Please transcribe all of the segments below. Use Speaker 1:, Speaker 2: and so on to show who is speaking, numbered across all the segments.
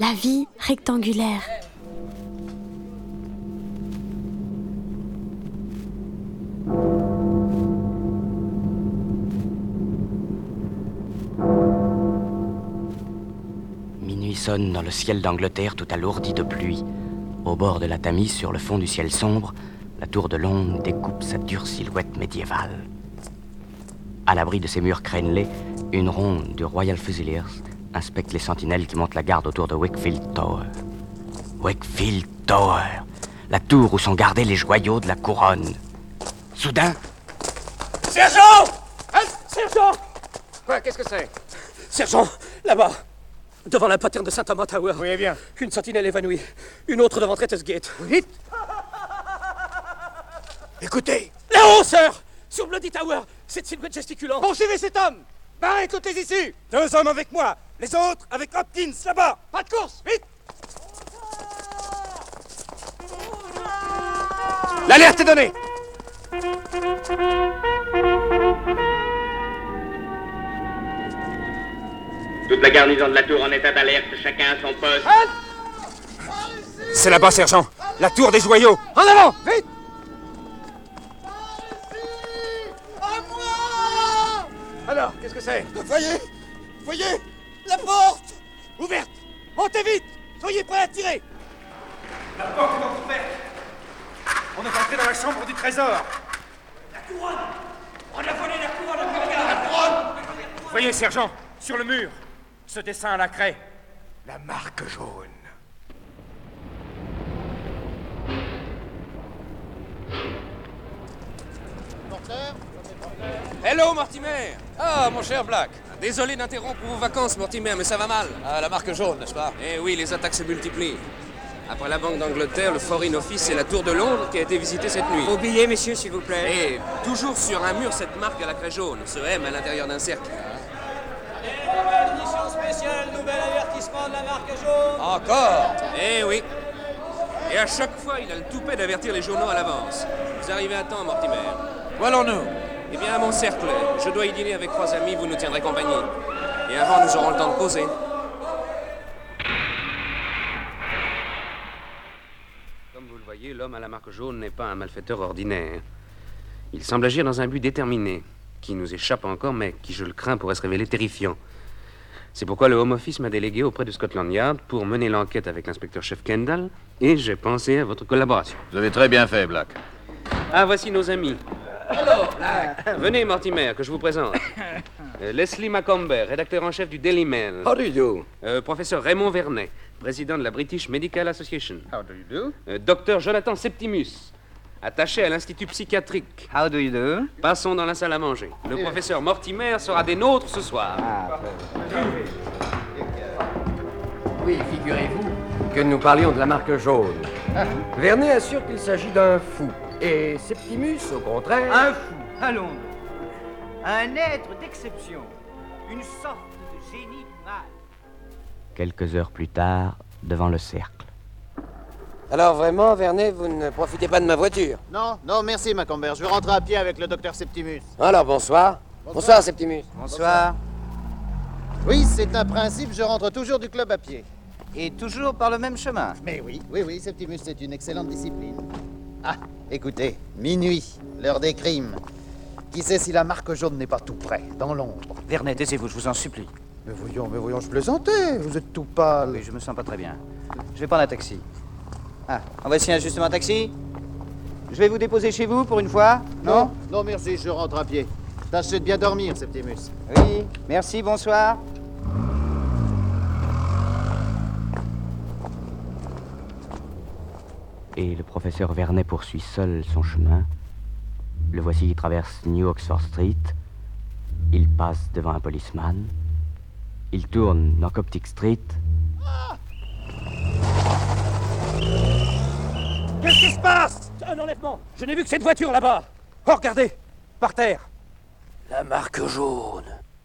Speaker 1: La vie rectangulaire.
Speaker 2: Minuit sonne dans le ciel d'Angleterre tout alourdi de pluie. Au bord de la Tamise, sur le fond du ciel sombre, la tour de Londres découpe sa dure silhouette médiévale. À l'abri de ses murs crénelés, une ronde du Royal Fusiliers inspecte les sentinelles qui montent la garde autour de Wakefield Tower. Wakefield Tower, la tour où sont gardés les joyaux de la couronne. Soudain...
Speaker 3: Sergent! Sergent!
Speaker 4: Quoi, qu'est-ce que c'est?
Speaker 3: Sergent, là-bas, devant la poterne de Saint-Thomas Tower.
Speaker 4: Oui, bien.
Speaker 3: Une sentinelle évanouie, une autre devant Traitors Gate.
Speaker 4: Vite! Écoutez!
Speaker 3: Là-haut, sir! Sur Bloody Tower, cette silhouette gesticulant.
Speaker 4: Poursuivez cet homme! Barrez toutes les issues! 2 hommes avec moi, les autres avec Hopkins, là-bas! Pas de course, vite! L'alerte est donnée!
Speaker 5: Toute la garnison de la tour en état d'alerte, chacun à son poste.
Speaker 4: C'est là-bas, sergent! La tour des joyaux! En avant! Vite! Alors, qu'est-ce que c'est?
Speaker 6: Voyez la porte!
Speaker 4: Ouverte! Montez vite! Soyez prêts à tirer!
Speaker 7: La porte est donc ouverte. On est entré dans la chambre du trésor.
Speaker 6: La couronne! On a volé la couronne impériale! La couronne!
Speaker 7: Voyez, sergent, sur le mur, ce dessin à la craie.
Speaker 4: La marque jaune.
Speaker 8: Hello, Mortimer! Ah, mon cher Black. Désolé d'interrompre vos vacances, Mortimer, mais ça va mal.
Speaker 9: Ah, la marque jaune, n'est-ce pas?
Speaker 8: Eh oui, les attaques se multiplient. Après la Banque d'Angleterre, le Foreign Office et la Tour de Londres qui a été visitée cette nuit.
Speaker 9: Vos billets, messieurs, s'il vous plaît.
Speaker 8: Et toujours sur un mur, cette marque à la craie jaune, ce M à l'intérieur d'un cercle.
Speaker 9: Édition spéciale, nouvel avertissement de la marque jaune. Encore?
Speaker 8: Eh oui. Et à chaque fois, il a le toupet d'avertir les journaux à l'avance. Vous arrivez à temps, Mortimer.
Speaker 9: Où allons-nous?
Speaker 8: Eh bien, à mon cercle. Je dois y dîner avec 3 amis, vous nous tiendrez compagnie. Et avant, nous aurons le temps de poser. Comme vous le voyez, l'homme à la marque jaune n'est pas un malfaiteur ordinaire. Il semble agir dans un but déterminé, qui nous échappe encore, mais qui, je le crains, pourrait se révéler terrifiant. C'est pourquoi le Home Office m'a délégué auprès de Scotland Yard pour mener l'enquête avec l'inspecteur-chef Kendall, et j'ai pensé à votre collaboration.
Speaker 10: Vous avez très bien fait, Black.
Speaker 8: Ah, voici nos amis. Venez, Mortimer, que je vous présente. Leslie Macomber, rédacteur en chef du Daily Mail.
Speaker 9: How do you do?
Speaker 8: Professeur Raymond Vernet, président de la British Medical Association.
Speaker 9: How do you do?
Speaker 8: Docteur Jonathan Septimus, attaché à l'Institut psychiatrique.
Speaker 9: How do you do?
Speaker 8: Passons dans la salle à manger. Le professeur Mortimer sera des nôtres ce soir.
Speaker 11: Oui, figurez-vous que nous parlions de la marque jaune. Vernet assure qu'il s'agit d'un fou. Et Septimus, au contraire...
Speaker 12: Un fou, allons. Un être d'exception. Une sorte de génie du mal.
Speaker 2: Quelques heures plus tard, devant le cercle.
Speaker 11: Alors vraiment, Vernet, vous ne profitez pas de ma voiture?
Speaker 13: Non, merci, Macomber. Je vais rentrer à pied avec le docteur Septimus.
Speaker 11: Alors, bonsoir. Bonsoir, Septimus.
Speaker 9: Bonsoir.
Speaker 13: Oui, c'est un principe, je rentre toujours du club à pied.
Speaker 9: Et toujours par le même chemin?
Speaker 13: Mais oui, Septimus, c'est une excellente discipline. Ah, écoutez, minuit, l'heure des crimes. Qui sait si la marque jaune n'est pas tout près, dans l'ombre?
Speaker 9: Vernet, taisez-vous, je vous en supplie.
Speaker 13: Mais voyons, je plaisantais. Vous êtes tout pâle.
Speaker 9: Oui, je me sens pas très bien. Je vais prendre un taxi. Ah, en voici justement un taxi. Je vais vous déposer chez vous pour une fois, non?
Speaker 13: Non, merci, je rentre à pied. Tâchez de bien dormir, Septimus.
Speaker 9: Oui, merci, bonsoir.
Speaker 2: Et le professeur Vernet poursuit seul son chemin. Le voici qui traverse New Oxford Street. Il passe devant un policeman. Il tourne dans Coptic Street.
Speaker 3: Qu'est-ce qui se passe? Un enlèvement. Je n'ai vu que cette voiture là-bas. Oh, regardez, par terre.
Speaker 11: La marque jaune.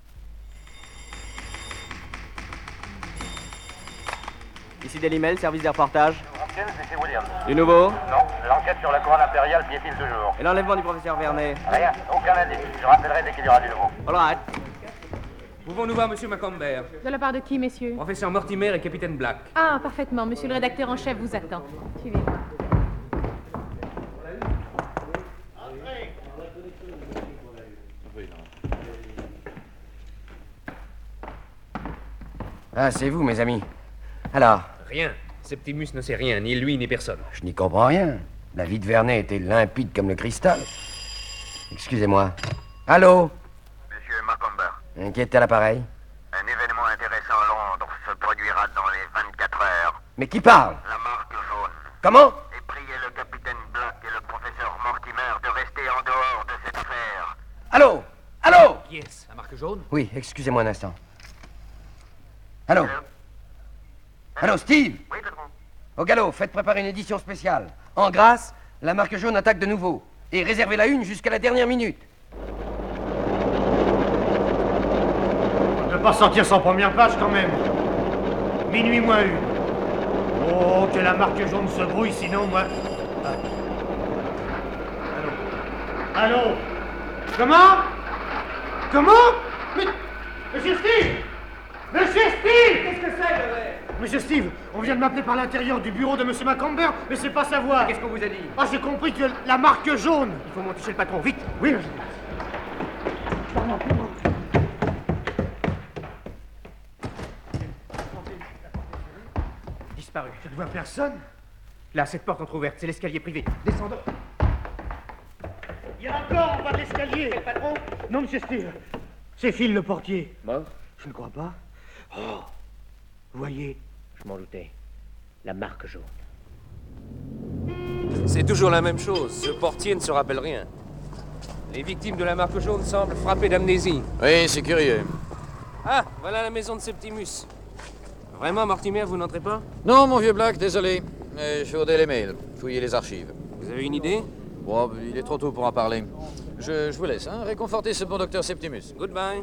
Speaker 14: Ici Daily Mail, service des reportages.
Speaker 5: C'est Williams.
Speaker 14: Du nouveau?
Speaker 5: Non, l'enquête sur la couronne impériale piétine toujours.
Speaker 14: Et l'enlèvement du professeur Vernet?
Speaker 5: Rien, aucun indice. Je rappellerai dès qu'il y aura du nouveau.
Speaker 14: All right.
Speaker 8: Pouvons-nous voir Monsieur Macomber?
Speaker 1: De la part de qui, messieurs?
Speaker 8: Professeur Mortimer et Capitaine Black.
Speaker 1: Ah, parfaitement. Monsieur le rédacteur en chef vous attend. Suivez-moi.
Speaker 11: Ah, c'est vous, mes amis. Alors?
Speaker 8: Rien. Septimus ne sait rien, ni lui, ni personne.
Speaker 11: Je n'y comprends rien. La vie de Vernet était limpide comme le cristal. Excusez-moi. Allô?
Speaker 10: Monsieur Macomber.
Speaker 11: Qui est à l'appareil?
Speaker 10: Un événement intéressant à Londres se produira dans les 24 heures.
Speaker 11: Mais qui parle?
Speaker 10: La marque jaune.
Speaker 11: Comment?
Speaker 10: Et priez le capitaine Black et le professeur Mortimer de rester en dehors de cette affaire.
Speaker 11: Allô? Allô?
Speaker 8: Qui est-ce? La marque jaune?
Speaker 11: Oui, excusez-moi un instant. Allô? Allô, Steve?
Speaker 10: Oui, patron.
Speaker 11: Au galop, faites préparer une édition spéciale. En grâce, la marque jaune attaque de nouveau. Et réservez la une jusqu'à la dernière minute.
Speaker 6: On ne peut pas sortir sans première page quand même. Minuit moins une. Oh, que la marque jaune se brouille, sinon moi... Allô? Allô? Comment? Comment? Mais... Monsieur Steve! Monsieur Steve! Qu'est-ce que c'est, le Monsieur Steve, on vient de m'appeler par l'intérieur du bureau de Monsieur Macomber, mais c'est pas sa voix.
Speaker 8: Qu'est-ce qu'on vous a dit?
Speaker 6: Ah, j'ai compris que la marque jaune...
Speaker 8: Il faut monter chez le patron, vite!
Speaker 6: Oui,
Speaker 8: Disparu.
Speaker 6: je ne vois personne.
Speaker 8: Là, cette porte entrouverte, c'est l'escalier privé. Descendons.
Speaker 6: Il y a encore en bas de l'escalier.
Speaker 8: C'est le patron?
Speaker 6: Non, Monsieur Steve. C'est Phil, le portier.
Speaker 8: Mort?
Speaker 6: Je ne crois pas. Oh, vous voyez.
Speaker 8: Je m'en doutais. La marque jaune.
Speaker 15: C'est toujours la même chose. Ce portier ne se rappelle rien. Les victimes de la marque jaune semblent frappées d'amnésie.
Speaker 16: Oui, c'est curieux.
Speaker 15: Ah, voilà la maison de Septimus. Vraiment, Mortimer, vous n'entrez pas?
Speaker 16: Non, mon vieux Black, désolé. Mais je fais les mails, fouiller les archives.
Speaker 15: Vous avez une idée?
Speaker 16: Bon, il est trop tôt pour en parler. Je vous laisse, hein. Réconfortez ce bon docteur Septimus.
Speaker 15: Goodbye.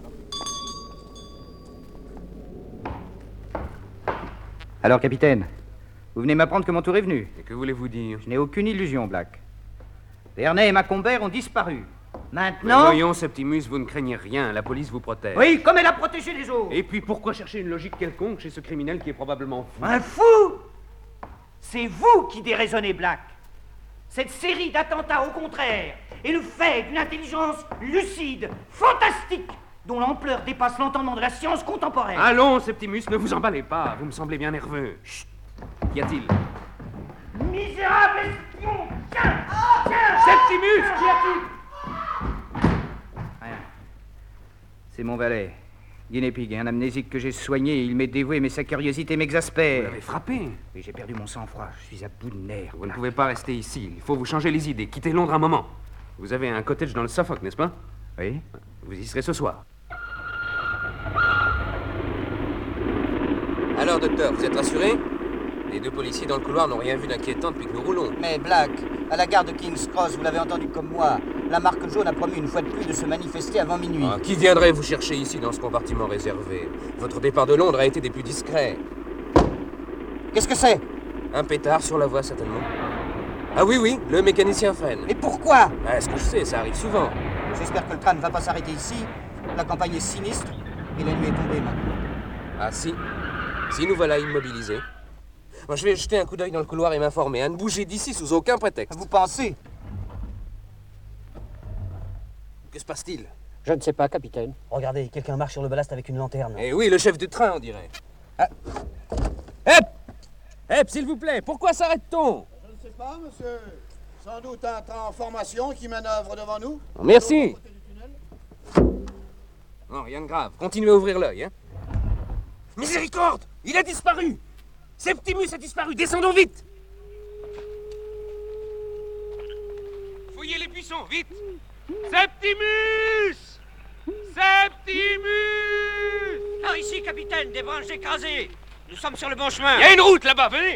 Speaker 9: Alors, capitaine, vous venez m'apprendre que mon tour est venu.
Speaker 8: Et que voulez-vous dire?
Speaker 9: Je n'ai aucune illusion, Black. Vernet et Macomber ont disparu.
Speaker 8: Mais
Speaker 9: Maintenant...
Speaker 8: voyons, Septimus, vous ne craignez rien. La police vous protège.
Speaker 9: Oui, comme elle a protégé les autres.
Speaker 8: Et puis, pourquoi chercher une logique quelconque chez ce criminel qui est probablement fou?
Speaker 12: Un fou? C'est vous qui déraisonnez, Black. Cette série d'attentats, au contraire, est le fait d'une intelligence lucide, fantastique, dont l'ampleur dépasse l'entendement de la science contemporaine.
Speaker 8: Allons, Septimus, ne vous emballez pas. Vous me semblez bien nerveux. Chut! Qu'y a-t-il?
Speaker 12: Misérable espion! Tiens!
Speaker 8: Septimus, qu'y a-t-il?
Speaker 9: Rien. C'est mon valet. Guinea-pig, un amnésique que j'ai soigné. Il m'est dévoué, mais sa curiosité m'exaspère.
Speaker 8: Vous l'avez frappé?
Speaker 9: Oui, j'ai perdu mon sang-froid. Je suis à bout de nerfs.
Speaker 8: Vous ne pouvez pas rester ici. Il faut vous changer les idées. Quittez Londres un moment. Vous avez un cottage dans le Suffolk, n'est-ce pas?
Speaker 9: Oui.
Speaker 8: Vous y serez ce soir.
Speaker 15: Alors, docteur, vous êtes rassuré? Les deux policiers dans le couloir n'ont rien vu d'inquiétant depuis que nous roulons.
Speaker 17: Mais Black, à la gare de King's Cross, vous l'avez entendu comme moi, la marque jaune a promis une fois de plus de se manifester avant minuit.
Speaker 15: Ah, qui viendrait vous chercher ici dans ce compartiment réservé? Votre départ de Londres a été des plus discrets.
Speaker 17: Qu'est-ce que c'est?
Speaker 15: Un pétard sur la voie, certainement. Ah oui, oui, le mécanicien freine.
Speaker 17: Et pourquoi?
Speaker 15: Ah, est-ce que je sais, ça arrive souvent.
Speaker 17: J'espère que le train ne va pas s'arrêter ici. La campagne est sinistre et la nuit est tombée maintenant.
Speaker 15: Ah si. Si nous voilà immobilisés. Moi, je vais jeter un coup d'œil dans le couloir et m'informer. À ne bouger d'ici sous aucun prétexte.
Speaker 17: Vous pensez?
Speaker 15: Que se passe-t-il?
Speaker 18: Je ne sais pas, capitaine. Regardez, quelqu'un marche sur le ballast avec une lanterne.
Speaker 15: Eh oui, le chef du train, on dirait. Ah. Hep! Hep, s'il vous plaît, pourquoi s'arrête-t-on?
Speaker 19: Je ne sais pas, monsieur. Sans doute un train en formation qui manœuvre devant nous.
Speaker 15: Merci. Non, rien de grave. Continuez à ouvrir l'œil, hein. Miséricorde! Il a disparu! Septimus a disparu! Descendons vite! Fouillez les buissons, vite! Septimus! Septimus!
Speaker 12: Par ici, capitaine, des branches écrasées. Nous sommes sur le bon chemin.
Speaker 15: Il y a une route là-bas, venez!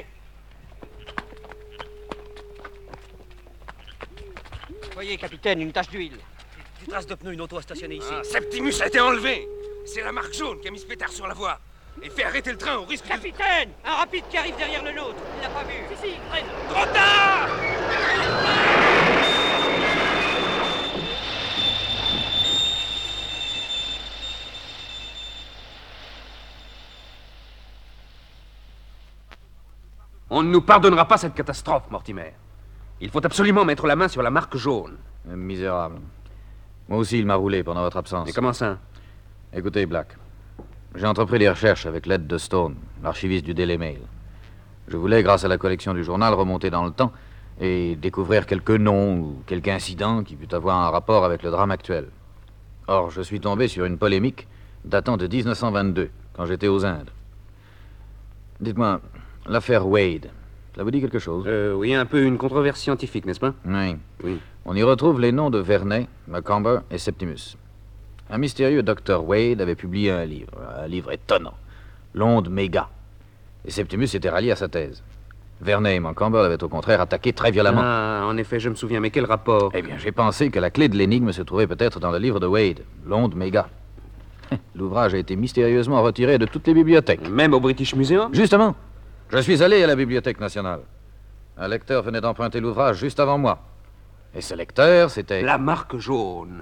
Speaker 12: Voyez, capitaine, une tache d'huile. Une trace de pneu, une auto a stationné ici.
Speaker 15: Ah, Septimus a été enlevé! C'est la marque jaune qui a mis ce pétard sur la voie. Et fait arrêter le train au risque
Speaker 12: Capitaine! Un rapide qui arrive derrière le nôtre. Il n'a pas vu. Si, freine.
Speaker 15: Trop tard!
Speaker 8: On ne nous pardonnera pas cette catastrophe, Mortimer. Il faut absolument mettre la main sur la marque jaune.
Speaker 16: Misérable. Moi aussi, il m'a roulé pendant votre absence.
Speaker 8: Et comment ça?
Speaker 16: Écoutez, Black. J'ai entrepris des recherches avec l'aide de Stone, l'archiviste du Daily Mail. Je voulais, grâce à la collection du journal, remonter dans le temps et découvrir quelques noms ou quelques incidents qui puissent avoir un rapport avec le drame actuel. Or, je suis tombé sur une polémique datant de 1922, quand j'étais aux Indes. Dites-moi, l'affaire Wade, ça vous dit quelque chose?
Speaker 8: Oui, un peu une controverse scientifique, n'est-ce pas?
Speaker 16: Oui.
Speaker 8: Oui.
Speaker 16: On y retrouve les noms de Vernet, Macomber et Septimus. Un mystérieux docteur Wade avait publié un livre étonnant, l'onde méga. Et Septimus était rallié à sa thèse. Vernet et Macomber l'avaient au contraire attaqué très violemment.
Speaker 8: Ah, en effet, je me souviens, mais quel rapport?
Speaker 16: Eh bien, j'ai pensé que la clé de l'énigme se trouvait peut-être dans le livre de Wade, l'onde méga. L'ouvrage a été mystérieusement retiré de toutes les bibliothèques.
Speaker 8: Même au British Museum?
Speaker 16: Justement. Je suis allé à la Bibliothèque nationale. Un lecteur venait d'emprunter l'ouvrage juste avant moi. Et ce lecteur, c'était...
Speaker 8: La marque jaune.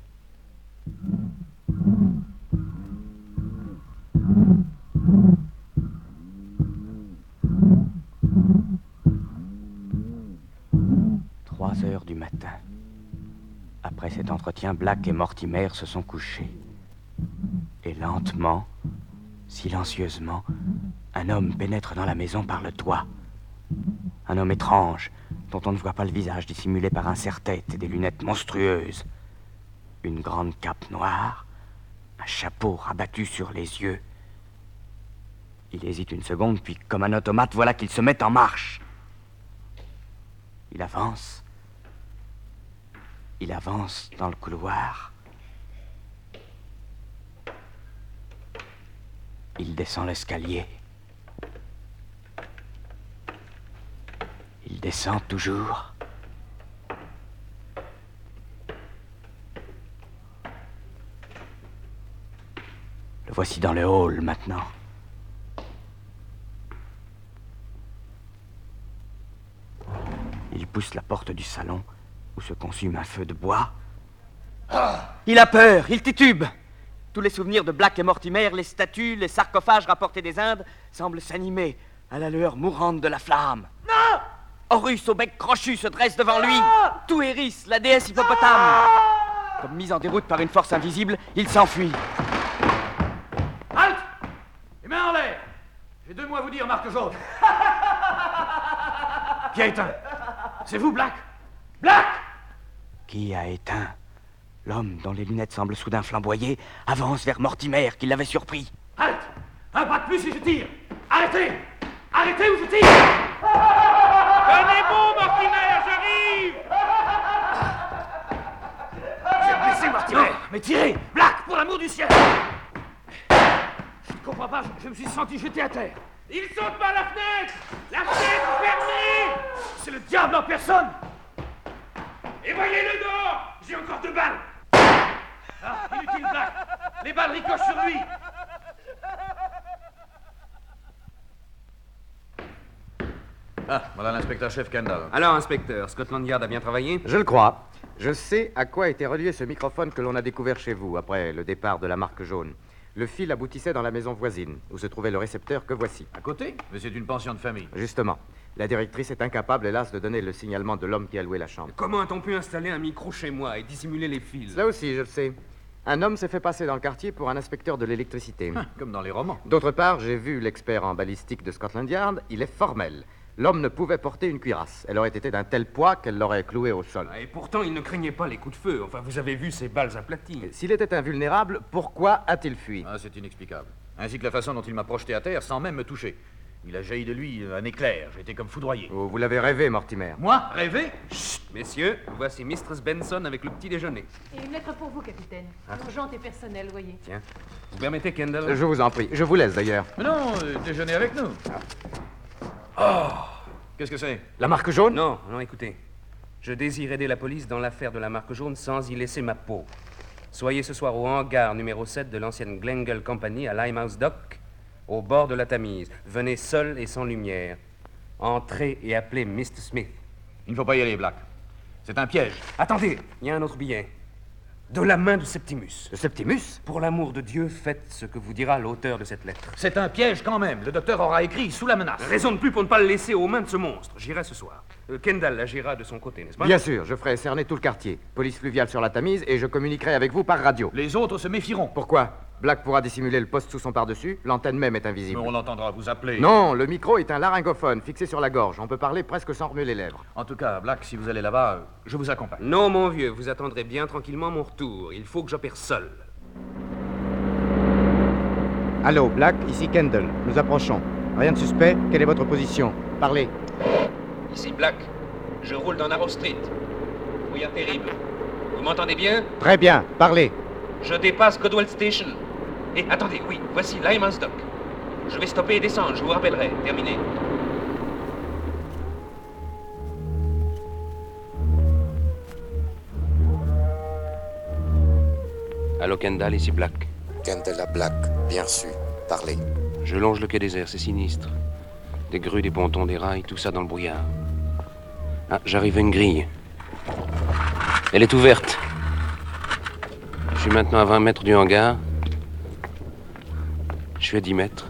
Speaker 2: Trois heures du matin. Après cet entretien, Black et Mortimer se sont couchés. Et lentement, silencieusement, un homme pénètre dans la maison par le toit. Un homme étrange, dont on ne voit pas le visage, dissimulé par un serre-tête et des lunettes monstrueuses. Une grande cape noire, un chapeau rabattu sur les yeux. Il hésite une seconde, puis comme un automate, voilà qu'il se met en marche. Il avance. Il avance dans le couloir. Il descend l'escalier. Il descend toujours. Le voici dans le hall maintenant. Il pousse la porte du salon où se consume un feu de bois. Il a peur, il titube. Tous les souvenirs de Black et Mortimer, les statues, les sarcophages rapportés des Indes, semblent s'animer à la lueur mourante de la flamme.
Speaker 12: Non!
Speaker 2: Horus au bec crochu se dresse devant lui. Tout hérisse, la déesse hippopotame. Comme mis en déroute par une force invisible, il s'enfuit.
Speaker 6: Halte! Les mains en l'air! J'ai deux mots à vous dire, marque jaune. Qui a éteint? C'est vous, Black? Black!
Speaker 2: Qui a éteint? L'homme dont les lunettes semblent soudain flamboyer avance vers Mortimer qui l'avait surpris.
Speaker 6: Halte! Un pas de plus et je tire! Arrêtez! Arrêtez ou je tire!
Speaker 12: Tenez bon, Mortimer, j'arrive!
Speaker 6: Vous êtes blessé, Mortimer! Non, mais tirez! Black, pour l'amour du ciel! Je ne comprends pas, je me suis senti jeté à terre.
Speaker 12: Il saute par la fenêtre! La fenêtre fermée!
Speaker 6: C'est le diable en personne!
Speaker 12: Et voyez-le dehors! J'ai encore 2 balles!
Speaker 6: Ah, inutile, Black! Les balles ricochent sur lui!
Speaker 16: Ah, voilà l'inspecteur-chef Kendall.
Speaker 8: Alors, inspecteur, Scotland Yard a bien travaillé?
Speaker 11: Je le crois. Je sais à quoi était relié ce microphone que l'on a découvert chez vous après le départ de la marque jaune. Le fil aboutissait dans la maison voisine, où se trouvait le récepteur que voici.
Speaker 16: À côté? Mais c'est une pension de famille.
Speaker 11: Justement. La directrice est incapable, hélas, de donner le signalement de l'homme qui a loué la chambre.
Speaker 8: Comment a-t-on pu installer un micro chez moi et dissimuler les fils?
Speaker 11: Là aussi, je le sais. Un homme s'est fait passer dans le quartier pour un inspecteur de l'électricité.
Speaker 16: Comme dans les romans.
Speaker 11: D'autre part, j'ai vu l'expert en balistique de Scotland Yard. Il est formel. L'homme ne pouvait porter une cuirasse. Elle aurait été d'un tel poids qu'elle l'aurait cloué au sol.
Speaker 8: Et pourtant, il ne craignait pas les coups de feu. Enfin, vous avez vu ces balles aplaties.
Speaker 11: S'il était invulnérable, pourquoi a-t-il fui?
Speaker 16: Ah, c'est inexplicable. Ainsi que la façon dont il m'a projeté à terre sans même me toucher. Il a jailli de lui un éclair. J'étais comme foudroyé.
Speaker 11: Oh, vous l'avez rêvé, Mortimer.
Speaker 16: Moi? Rêvé?
Speaker 8: Chut, messieurs, voici Mistress Benson avec le petit déjeuner.
Speaker 1: Et une lettre pour vous, capitaine. Urgente et personnelle, voyez.
Speaker 8: Tiens. Vous permettez, Kendall?
Speaker 11: Je vous en prie. Je vous laisse, d'ailleurs.
Speaker 16: Mais non, déjeuner avec nous. Oh! Qu'est-ce que c'est?
Speaker 11: La marque jaune?
Speaker 8: Non, non, écoutez. Je désire aider la police dans l'affaire de la marque jaune sans y laisser ma peau. Soyez ce soir au hangar numéro 7 de l'ancienne Glengall Company à Limehouse Dock, au bord de la Tamise. Venez seul et sans lumière. Entrez et appelez Mr. Smith.
Speaker 16: Il ne faut pas y aller, Black. C'est un piège.
Speaker 8: Attendez, il y a un autre billet. De la main de Septimus.
Speaker 16: De Septimus?
Speaker 8: Pour l'amour de Dieu, faites ce que vous dira l'auteur de cette lettre.
Speaker 16: C'est un piège quand même. Le docteur aura écrit sous la menace.
Speaker 8: Raison de plus pour ne pas le laisser aux mains de ce monstre. J'irai ce soir. Kendall agira de son côté, n'est-ce pas?
Speaker 11: Bien sûr, je ferai cerner tout le quartier. Police fluviale sur la Tamise et je communiquerai avec vous par radio.
Speaker 16: Les autres se méfieront.
Speaker 11: Pourquoi? Black pourra dissimuler le poste sous son par-dessus, l'antenne même est invisible.
Speaker 16: Mais on l'entendra vous appeler.
Speaker 11: Non, le micro est un laryngophone fixé sur la gorge. On peut parler presque sans remuer les lèvres.
Speaker 16: En tout cas, Black, si vous allez là-bas, je vous accompagne.
Speaker 8: Non, mon vieux, vous attendrez bien tranquillement mon retour. Il faut que j'opère seul.
Speaker 11: Allô, Black, ici Kendall. Nous approchons. Rien de suspect? Quelle est votre position? Parlez.
Speaker 15: Ici Black. Je roule dans Narrow Street. Brouillard terrible. Vous m'entendez bien?
Speaker 11: Très bien, parlez.
Speaker 15: Je dépasse Godwell Station. Et attendez, oui, voici Lyman's Dock. Je vais stopper et descendre, je vous rappellerai. Terminé.
Speaker 8: Allô, Kendall, ici Black.
Speaker 20: Kendall à Black, bien reçu. Parlez.
Speaker 8: Je longe le quai désert, c'est sinistre. Des grues, des pontons, des rails, tout ça dans le brouillard. Ah, j'arrive à une grille. Elle est ouverte. Je suis maintenant à 20 mètres du hangar. Je suis à 10 mètres.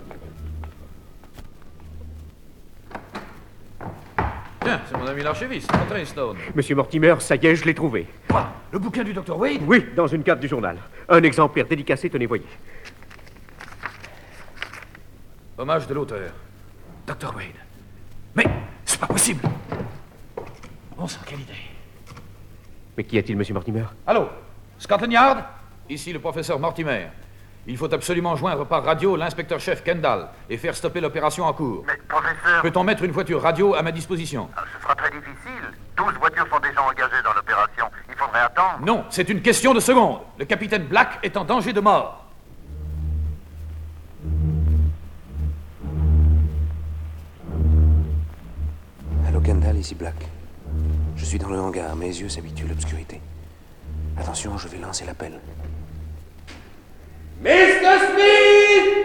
Speaker 16: Tiens, c'est mon ami l'archiviste. Entrez, Stone.
Speaker 6: Monsieur Mortimer, ça y est, je l'ai trouvé.
Speaker 16: Quoi? Le bouquin du Dr. Wade?
Speaker 6: Oui, dans une carte du journal. Un exemplaire dédicacé, tenez, voyez.
Speaker 16: Hommage de l'auteur. Dr. Wade. Mais c'est pas possible. Bon sang, quelle idée.
Speaker 6: Mais qu'y a-t-il, monsieur Mortimer?
Speaker 16: Allô? Scotland Yard? Ici le professeur Mortimer. Il faut absolument joindre par radio l'inspecteur-chef Kendall et faire stopper l'opération en cours.
Speaker 10: Mais, professeur...
Speaker 16: Peut-on mettre une voiture radio à ma disposition?
Speaker 10: Ce sera très difficile. 12 voitures sont déjà engagées dans l'opération. Il faudrait attendre.
Speaker 16: Non, c'est une question de secondes. Le capitaine Black est en danger de mort.
Speaker 8: Allô, Kendall, ici Black. Je suis dans le hangar, mes yeux s'habituent à l'obscurité. Attention, je vais lancer l'appel.
Speaker 4: Mr. Smith!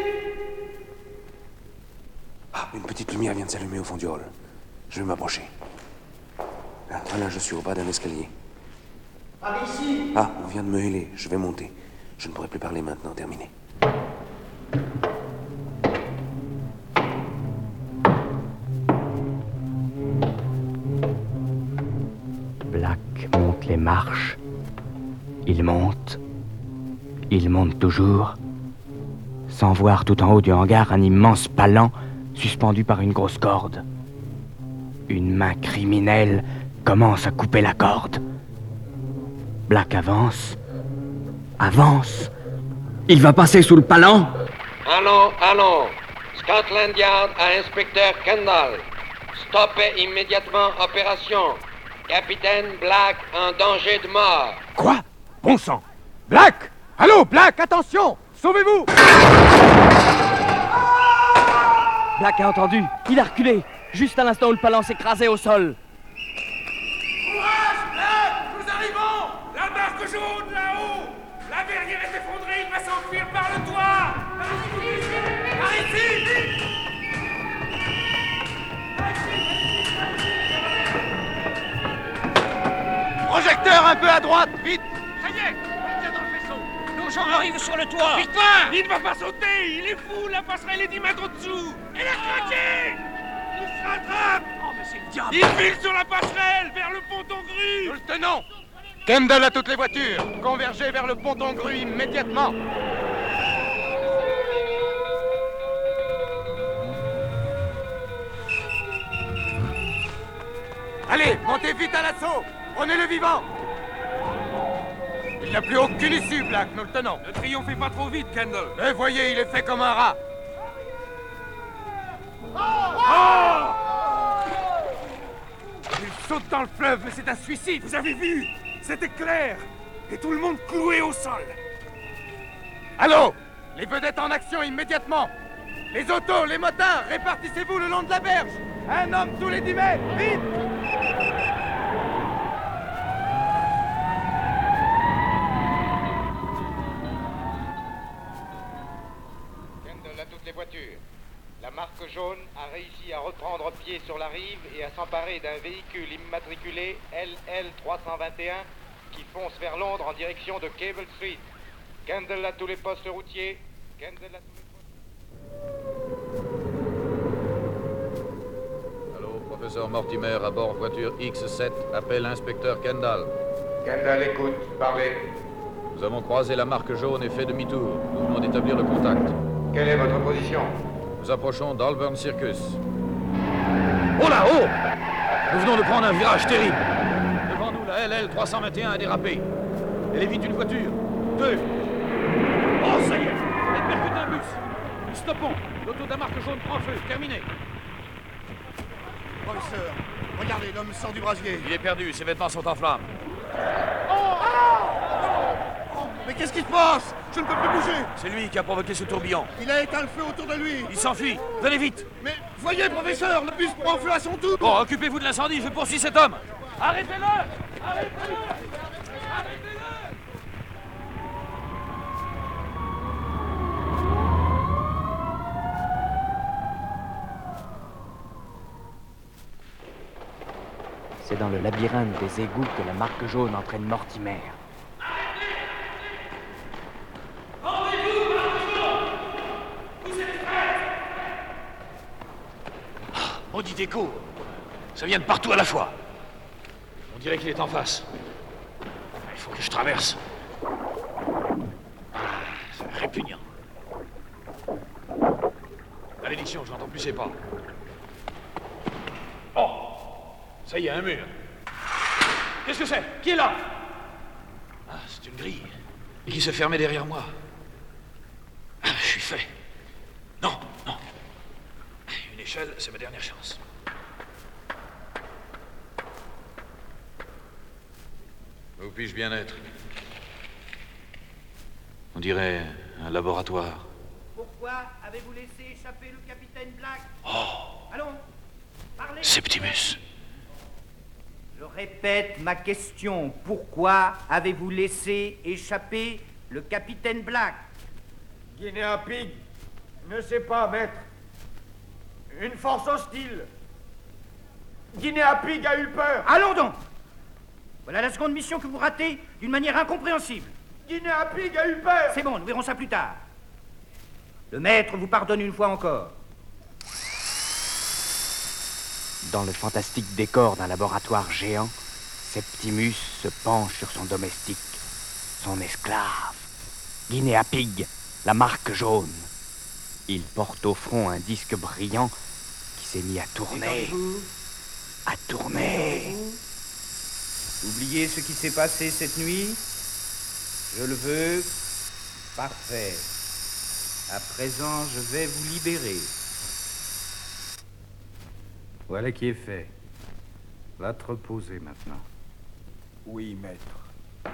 Speaker 8: Ah, une petite lumière vient de s'allumer au fond du hall. Je vais m'approcher. Ah, voilà, je suis au bas d'un escalier.
Speaker 12: Par ici!
Speaker 8: Ah, on vient de me héler. Je vais monter. Je ne pourrai plus parler maintenant. Terminé.
Speaker 2: Black monte les marches. Il monte. Il monte toujours. Sans voir tout en haut du hangar un immense palan suspendu par une grosse corde. Une main criminelle commence à couper la corde. Black avance. Avance. Il va passer sous le palan.
Speaker 5: Allons. Scotland Yard à inspecteur Kendall. Stoppez immédiatement opération. Capitaine Black en danger de mort.
Speaker 3: Quoi? Bon sang! Black! Allô, Black, attention! Sauvez-vous!
Speaker 14: Black a entendu. Il a reculé. Juste à l'instant où le palan s'écrasait au sol.
Speaker 7: Courage, Black! Nous arrivons! La marque jaune, là-haut! La verrière est effondrée, il va s'enfuir par le toit! Par ici!
Speaker 3: Projecteur un peu à droite, vite!
Speaker 7: Ça y est! Il tient dans le faisceau! Nos gens arrivent sur le toit!
Speaker 3: Vite!
Speaker 7: Il ne va pas sauter! Il est fou! La passerelle est 10 mètres au-dessous! Elle a craqué! Il se rattrape! Oh, mais c'est le diable! Il file sur la passerelle! Vers le ponton grue!
Speaker 3: Nous le tenons! Kendall à toutes les voitures! Convergez vers le ponton grue immédiatement! Allez, montez vite à l'assaut! Prenez le vivant! Il n'y a plus aucune issue, Black, nous le tenons.
Speaker 7: Ne triomphez pas trop vite, Kendall.
Speaker 3: Mais voyez, il est fait comme un rat.
Speaker 7: Il saute dans le fleuve, mais c'est un suicide. Vous avez vu? C'était clair. Et tout le monde cloué au sol.
Speaker 3: Allô? Les vedettes en action immédiatement! Les autos, les motards, répartissez-vous le long de la berge! Un homme tous les 10 mètres, vite!
Speaker 11: Kendall à toutes les voitures. La marque jaune a réussi à reprendre pied sur la rive et à s'emparer d'un véhicule immatriculé LL321
Speaker 3: qui fonce vers Londres en direction de Cable Street. Kendall à tous les postes routiers. Kendall à tous les postes...
Speaker 16: Allô, professeur Mortimer, à bord voiture X7, appelle l'inspecteur Kendall.
Speaker 3: Kendall, écoute, parlez.
Speaker 16: Nous avons croisé la marque jaune et fait demi-tour. Nous venons d'établir le contact.
Speaker 3: Quelle est votre position?
Speaker 16: Nous approchons d'Alburn Circus. Oh là, oh! Nous venons de prendre un virage terrible. Devant nous, la LL 321 a dérapé. Elle évite une voiture. 2. Oh, ça y est! Elle percute un bus. Nous stoppons. L'auto de la marque jaune prend feu. Terminé.
Speaker 6: Professeur, regardez, l'homme sort du brasier.
Speaker 16: Il est perdu. Ses vêtements sont en flammes.
Speaker 6: Mais qu'est-ce qui se passe? Je ne peux plus bouger.
Speaker 16: C'est lui qui a provoqué ce tourbillon.
Speaker 6: Il a éteint le feu autour de lui.
Speaker 16: Il s'enfuit. Venez vite.
Speaker 6: Mais voyez, professeur, le bus prend feu à son tour.
Speaker 16: Bon, occupez-vous de l'incendie. Je poursuis cet homme.
Speaker 7: Arrêtez-le! Arrêtez-le! Arrêtez-le!
Speaker 2: C'est dans le labyrinthe des égouts que la marque jaune entraîne Mortimer.
Speaker 16: Maudit écho. Ça vient de partout à la fois. On dirait qu'il est en face. Il faut que je traverse. C'est répugnant. Malédiction, je n'entends plus ses pas. Oh! Ça y est, un mur. Qu'est-ce que c'est? Qui est là? Ah, c'est une grille. Et qui se fermait derrière moi. Ah, je suis fait. Non, non. Une échelle, c'est ma dernière chance. Où puis-je bien être? On dirait un laboratoire.
Speaker 12: Pourquoi avez-vous laissé échapper le capitaine Black?
Speaker 16: Oh!
Speaker 12: Allons, parlez!
Speaker 16: Septimus.
Speaker 12: Je répète ma question. Pourquoi avez-vous laissé échapper le capitaine Black?
Speaker 6: Guinea Pig ne sait pas, maître. Une force hostile. Guinea Pig a eu peur.
Speaker 12: Allons donc! Voilà la seconde mission que vous ratez d'une manière incompréhensible.
Speaker 6: Guinea Pig a eu peur.
Speaker 12: C'est bon, nous verrons ça plus tard. Le maître vous pardonne une fois encore.
Speaker 2: Dans le fantastique décor d'un laboratoire géant, Septimus se penche sur son domestique, son esclave, Guinea Pig, la marque jaune. Il porte au front un disque brillant qui s'est mis à tourner. À tourner.
Speaker 12: Oubliez ce qui s'est passé cette nuit. Je le veux. Parfait. À présent, je vais vous libérer.
Speaker 21: Voilà qui est fait. Va te reposer maintenant.
Speaker 6: Oui, maître.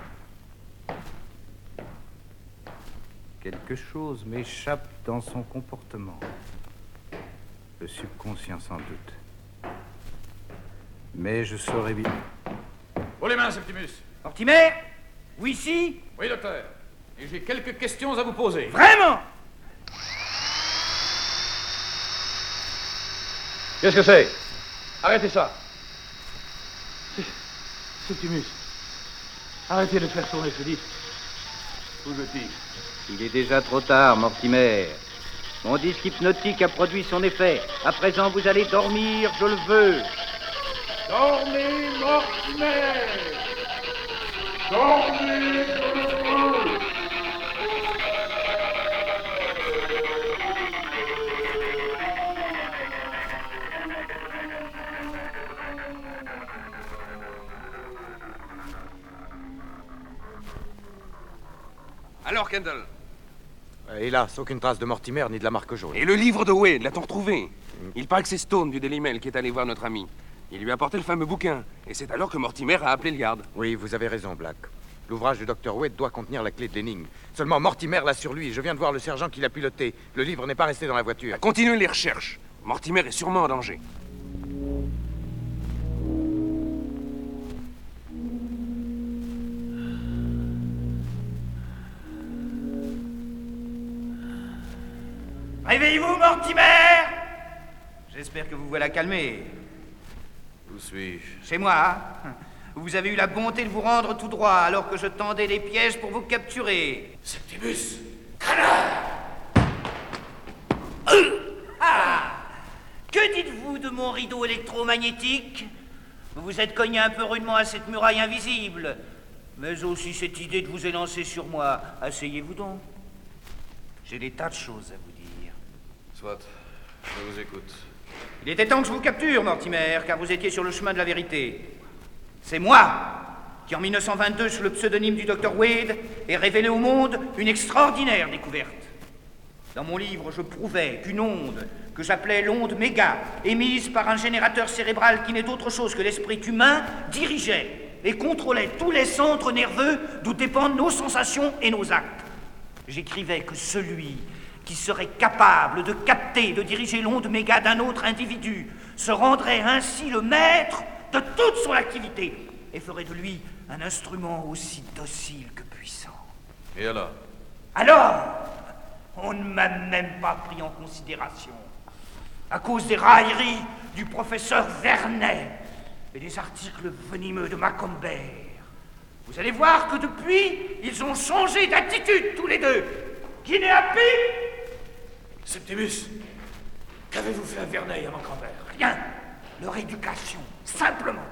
Speaker 21: Quelque chose m'échappe dans son comportement. Le subconscient sans doute. Mais je saurai bien.
Speaker 16: Haut les mains, Septimus.
Speaker 12: Mortimer? Vous ici?
Speaker 16: Oui, docteur. Et j'ai quelques questions à vous poser.
Speaker 12: Vraiment?
Speaker 16: Qu'est-ce que c'est? Arrêtez ça.
Speaker 21: Septimus, arrêtez de faire tourner ce disque. Vous le dites.
Speaker 17: Il est déjà trop tard, Mortimer. Mon disque hypnotique a produit son effet. À présent, vous allez dormir, je le veux.
Speaker 7: Dormez, Mortimer! Dormez, je le veux!
Speaker 15: Alors, Kendall?
Speaker 11: Hélas, aucune trace de Mortimer ni de la marque jaune.
Speaker 15: Et le livre de Wade, l'a-t-on retrouvé? Il paraît que c'est Stone du Daily Mail qui est allé voir notre ami. Il lui a apporté le fameux bouquin. Et c'est alors que Mortimer a appelé le garde.
Speaker 11: Oui, vous avez raison, Black. L'ouvrage du Dr. Wade doit contenir la clé de l'énigme. Seulement, Mortimer l'a sur lui. Je viens de voir le sergent qui l'a piloté. Le livre n'est pas resté dans la voiture.
Speaker 15: Continuez les recherches. Mortimer est sûrement en danger.
Speaker 12: Réveillez-vous, Mortimer! J'espère que vous voilà calmé.
Speaker 16: Où suis-je?
Speaker 12: Chez moi. Vous avez eu la bonté de vous rendre tout droit alors que je tendais des pièges pour vous capturer.
Speaker 7: Septimus!
Speaker 12: Ah! Que dites-vous de mon rideau électromagnétique? Vous vous êtes cogné un peu rudement à cette muraille invisible, mais aussi cette idée de vous élancer sur moi. Asseyez-vous donc. J'ai des tas de choses à vous dire.
Speaker 16: Soit, je vous écoute.
Speaker 12: Il était temps que je vous capture, Mortimer, car vous étiez sur le chemin de la vérité. C'est moi qui, en 1922, sous le pseudonyme du Dr. Wade, ai révélé au monde une extraordinaire découverte. Dans mon livre, je prouvais qu'une onde, que j'appelais l'onde méga, émise par un générateur cérébral qui n'est autre chose que l'esprit humain, dirigeait et contrôlait tous les centres nerveux d'où dépendent nos sensations et nos actes. J'écrivais que celui qui serait capable de capter et de diriger l'onde méga d'un autre individu se rendrait ainsi le maître de toute son activité et ferait de lui un instrument aussi docile que puissant.
Speaker 16: Et alors?
Speaker 12: Alors, on ne m'a même pas pris en considération à cause des railleries du professeur Vernet et des articles venimeux de Macomber. Vous allez voir que depuis, ils ont changé d'attitude tous les deux. Guinea Pig!
Speaker 7: Septimus, qu'avez-vous fait à Vernet et à Macomber?
Speaker 12: Rien. Leur éducation, simplement.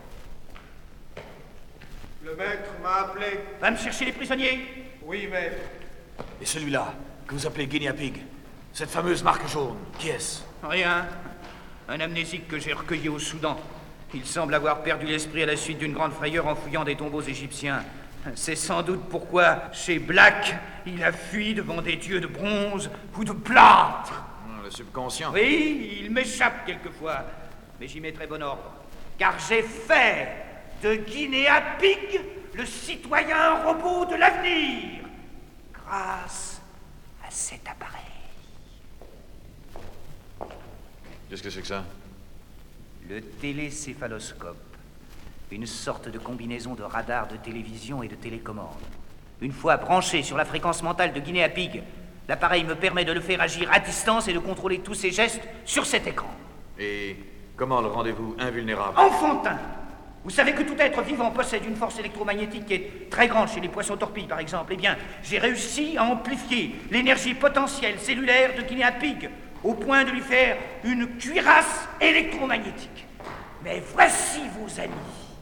Speaker 6: Le maître m'a appelé.
Speaker 12: Va me chercher les prisonniers.
Speaker 6: Oui, maître.
Speaker 7: Et celui-là, que vous appelez Guinea Pig, cette fameuse marque jaune, qui est-ce?
Speaker 12: Rien. Un amnésique que j'ai recueilli au Soudan. Il semble avoir perdu l'esprit à la suite d'une grande frayeur en fouillant des tombeaux égyptiens. C'est sans doute pourquoi, chez Black, il a fui devant des dieux de bronze ou de plâtre.
Speaker 16: Le subconscient.
Speaker 12: Oui, il m'échappe quelquefois, mais j'y mettrai bon ordre. Car j'ai fait de Guinea Pig le citoyen robot de l'avenir, grâce à cet appareil.
Speaker 16: Qu'est-ce que c'est que ça?
Speaker 12: Le télécéphaloscope. Une sorte de combinaison de radar, de télévision et de télécommande. Une fois branché sur la fréquence mentale de Guinea Pig, l'appareil me permet de le faire agir à distance et de contrôler tous ses gestes sur cet écran.
Speaker 16: Et comment le rendez-vous invulnérable?
Speaker 12: Enfantin! Vous savez que tout être vivant possède une force électromagnétique qui est très grande chez les poissons torpilles, par exemple. Eh bien, j'ai réussi à amplifier l'énergie potentielle cellulaire de Guinea Pig au point de lui faire une cuirasse électromagnétique. Mais voici vos amis.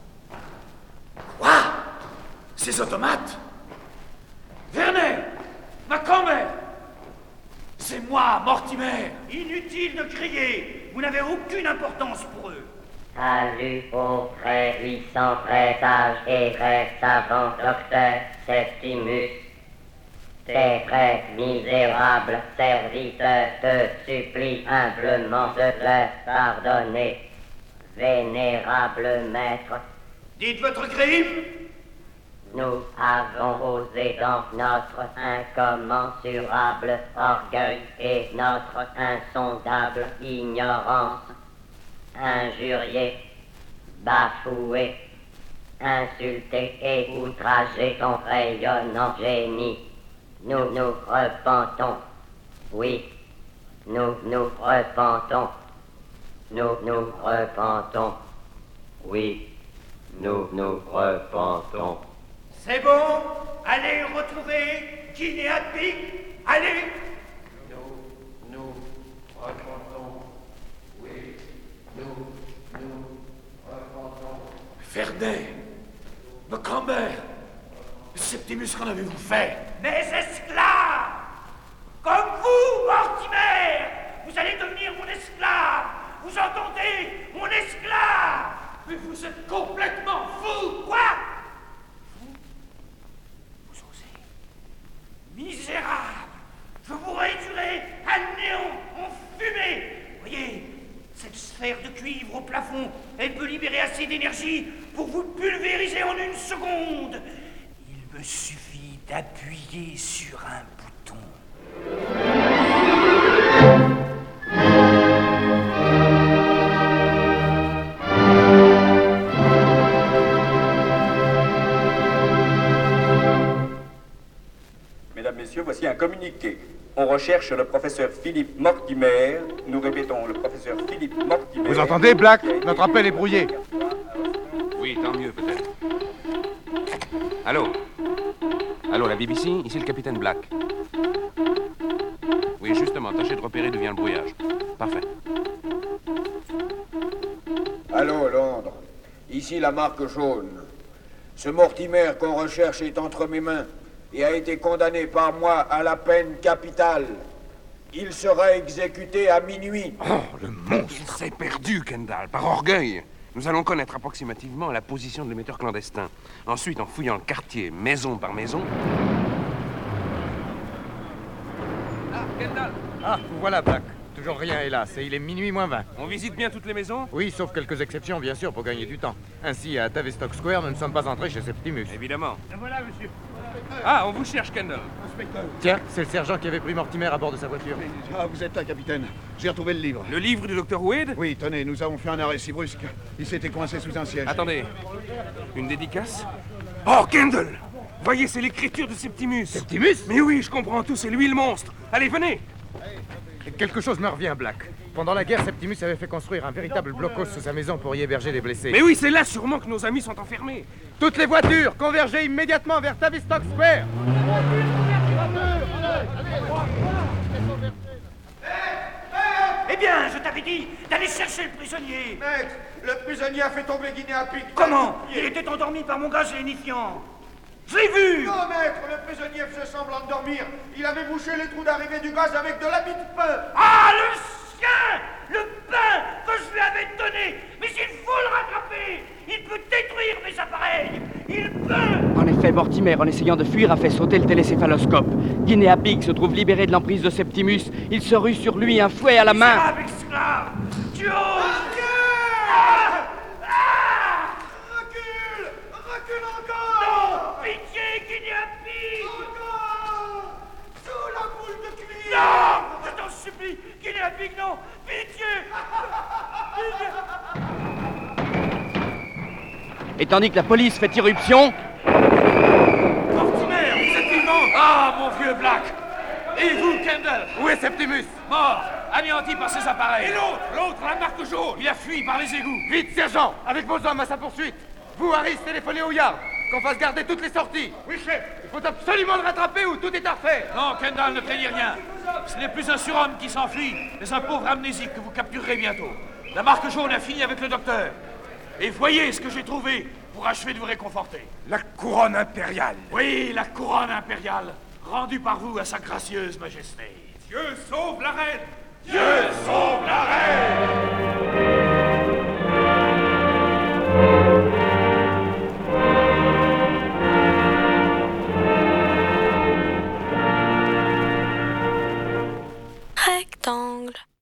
Speaker 7: Quoi? Ces automates? Vernet! Macomber! C'est moi, Mortimer!
Speaker 12: Inutile de crier! Vous n'avez aucune importance pour eux.
Speaker 13: Salut au très puissant présage et très savant docteur Septimus. Tes très misérables serviteurs te supplient humblement de leur pardonner. Vénérable maître,
Speaker 12: dites votre crime.
Speaker 13: Nous avons osé dans notre incommensurable orgueil et notre insondable ignorance injurier, bafouer, insulter et outrager ton rayonnant génie. Nous nous repentons. Oui, nous nous repentons. Nous nous repentons. Oui, nous nous repentons.
Speaker 12: C'est bon, allez retrouver Guinea Pig, allez.
Speaker 6: Nous repentons. Oui, nous repentons.
Speaker 7: Vernet! Macomber! Septimus, qu'en avez-vous fait?
Speaker 12: Mes esclaves! Comme vous, Mortimer! Vous allez devenir mon esclave! Vous entendez? Mon esclave!
Speaker 7: Mais vous êtes complètement fou!
Speaker 12: Quoi? Vous osez? Misérable! Je vous réduirai à néant, en fumée! Voyez, cette sphère de cuivre au plafond, elle peut libérer assez d'énergie pour vous pulvériser en une seconde. Il me suffit d'appuyer sur un bouton.
Speaker 22: Mesdames, Messieurs, voici un communiqué. On recherche le professeur Philippe Mortimer. Nous répétons, le professeur Philippe Mortimer.
Speaker 3: Vous entendez, Black? Notre appel est brouillé.
Speaker 8: Oui, tant mieux, peut-être. Allô? Allô, la BBC? Ici le capitaine Black. Oui, justement, tâchez de repérer d'où vient le brouillage. Parfait.
Speaker 19: Allô, Londres. Ici la marque jaune. Ce Mortimer qu'on recherche est entre mes mains et a été condamné par moi à la peine capitale. Il sera exécuté à minuit.
Speaker 8: Oh, le monstre! Il s'est perdu, Kendall, par orgueil. Nous allons connaître approximativement la position de l'émetteur clandestin. Ensuite, en fouillant le quartier, maison par maison... Ah, Kendall!
Speaker 11: Ah, vous voilà, Black. Toujours rien, hélas, et il est minuit moins 20.
Speaker 8: On visite bien toutes les maisons?
Speaker 11: Oui, sauf quelques exceptions, bien sûr, pour gagner du temps. Ainsi, à Tavistock Square, nous ne sommes pas entrés chez Septimus.
Speaker 8: Évidemment.
Speaker 6: Et voilà, monsieur.
Speaker 8: Ah, on vous cherche, Kendall.
Speaker 21: Inspecteur.
Speaker 11: Tiens, c'est le sergent qui avait pris Mortimer à bord de sa voiture.
Speaker 21: Ah, vous êtes là, capitaine. J'ai retrouvé le livre.
Speaker 8: Le livre du docteur Wade?
Speaker 21: Oui, tenez, nous avons fait un arrêt si brusque. Il s'était coincé sous un siège.
Speaker 8: Attendez. Une dédicace? Oh, Kendall! Voyez, c'est l'écriture de Septimus.
Speaker 11: Septimus?
Speaker 8: Mais oui, je comprends tout, c'est lui le monstre. Allez, venez!
Speaker 11: Quelque chose me revient, Black. Pendant la guerre, Septimus avait fait construire un véritable blocos sous sa maison pour y héberger les blessés.
Speaker 8: Mais oui, c'est là sûrement que nos amis sont enfermés.
Speaker 11: Toutes les voitures, convergez immédiatement vers Tavistock Square.
Speaker 12: Eh bien, je t'avais dit d'aller chercher le prisonnier.
Speaker 19: Maître, le prisonnier a fait tomber Guinée à pic.
Speaker 12: Comment? Il était endormi par mon gaz lénifiant. Je l'ai vu!
Speaker 19: Non, maître, le prisonnier faisait semblant de dormir. Il avait bouché les trous d'arrivée du gaz avec de l'habit de pain.
Speaker 12: Ah, le chien! Le pain que je lui avais donné! Mais il faut le rattraper! Il peut détruire mes appareils! Il peut!
Speaker 14: En effet, Mortimer, en essayant de fuir, a fait sauter le télécéphaloscope. Guinea Pig se trouve libéré de l'emprise de Septimus. Il se rue sur lui, un fouet à la main.
Speaker 12: Misérable esclave! Tu oses!
Speaker 19: Recule encore!
Speaker 12: Non! Pitié, Guinea Pig!
Speaker 19: Encore! Sous la boule de cuir!
Speaker 12: Non! Je t'en supplie! Guinea Pig, non! Pitié!
Speaker 14: Et tandis que la police fait irruption...
Speaker 3: Mortimer, vous êtes vivant! Ah, mon vieux Black! Et vous, Kendall?
Speaker 11: Où est Septimus?
Speaker 3: Mort, anéanti par ses appareils.
Speaker 7: Et l'autre, la marque jaune!
Speaker 3: Il a fui par les égouts.
Speaker 11: Vite, sergent! Avec vos hommes à sa poursuite! Vous, Harris, téléphonez au yard! Qu'on fasse garder toutes les sorties!
Speaker 3: Oui, chef.
Speaker 11: Il faut absolument le rattraper ou tout est à refaire!
Speaker 3: Non, Kendall, ne craignez rien. Ce n'est plus un surhomme qui s'enfuit, mais un pauvre amnésique que vous capturerez bientôt. La marque jaune a fini avec le docteur. Et voyez ce que j'ai trouvé pour achever de vous réconforter.
Speaker 7: La couronne impériale.
Speaker 3: Oui, la couronne impériale, rendue par vous à sa gracieuse majesté.
Speaker 7: Dieu sauve la reine!
Speaker 3: Dieu sauve la reine!
Speaker 9: Rectangle.